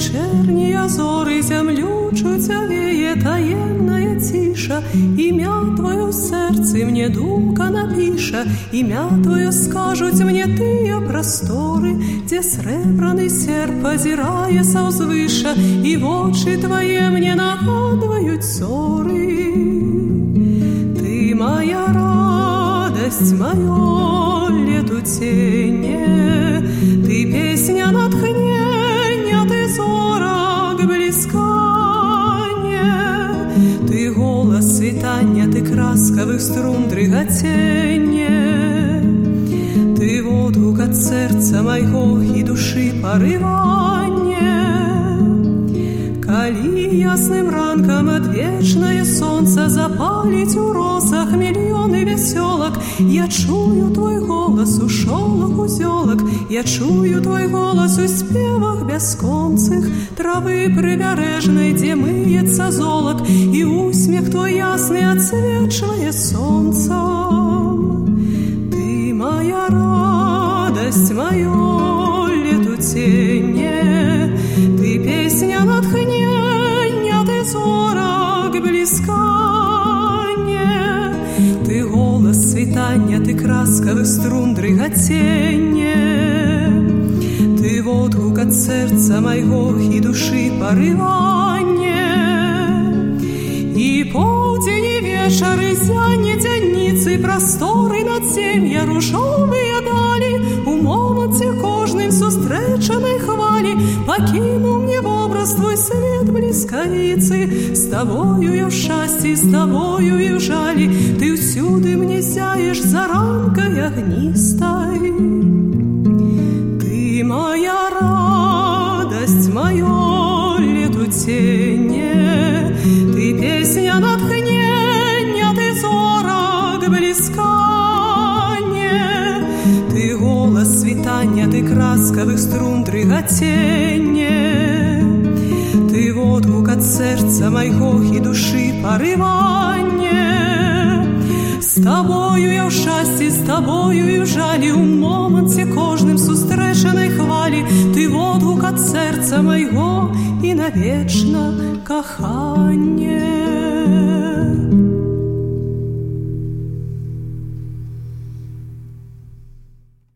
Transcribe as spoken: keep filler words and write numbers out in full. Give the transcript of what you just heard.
вечерние зоры землю чуть овеє таємная тиша. Ім'я Твое в серці мне думка напиша, ім'я Твое скажуть мне тыя просторы, где сребраный серп позирає са узвыша, и в очи Твои мне нагадывают ссоры. Ты моя радость, мое летутенье, ты песня натхнення, ты зорок блискання, ты голос світання, ты красковых струн дрыготенье, ты воду от сердца моего и души порывание. Коли ясным ранком отвечное солнце запалить у росах миллионы веселок, я чую Твой голос у шелок узелок, я чую Твой голос у спевах бесконцых травы прибережной, где мыется золок, и усмех Твой ясный отсвечивает солнцем. Ты моя радость, мое летутенье, ты песня натхнення, ты зорок блискання, ты голос світання, ты красковых струн дрыготенье, ты водгук от сердца моего и души порывание. И полдень, и вечер, и зянет деницы, просторы надзем'я, ружовые дали, умом те кожним зустреченой хвали, покинул мне в образ Твой свет близковицы. С Тобою я в счастье, с Тобою и в жали, ты всюду мне сяешь заранкой огнистой. Ты моя радость, мое летутенье, ты песня натхнення, ты зорок блискання, ты голос світання, ты красковых струн дрыготенье, ты водгук от сердца моего и души порывание. С Тобою я в счастье, с Тобою и в жалі, у моменті кожним зустречеnej хвалі, ты водгук от сердца моего и навечно кохання.